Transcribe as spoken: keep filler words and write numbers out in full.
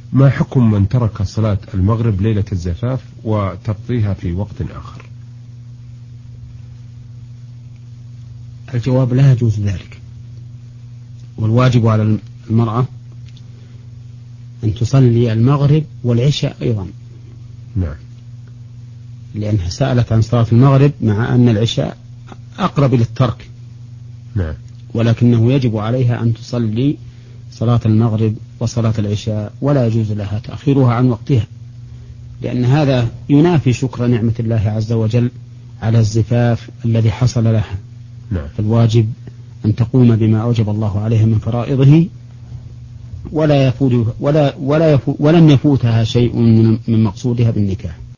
ما حكم من ترك صلاة المغرب ليلة الزفاف وتقضيها في وقت آخر؟ الجواب لا يجوز ذلك، والواجب على المرأة أن تصلي المغرب والعشاء أيضا. نعم. لأنها سألت عن صلاة المغرب مع أن العشاء أقرب للترك. نعم. ولكنه يجب عليها أن تصلي صلاة المغرب وصلاة العشاء، ولا يجوز لها تأخيرها عن وقتها، لأن هذا ينافي شكر نعمة الله عز وجل على الزفاف الذي حصل لها. نعم. فالواجب أن تقوم بما أوجب الله عليها من فرائضه، ولا يفوت ولا ولا يفوت ولن يفوتها شيء من مقصودها بالنكاح.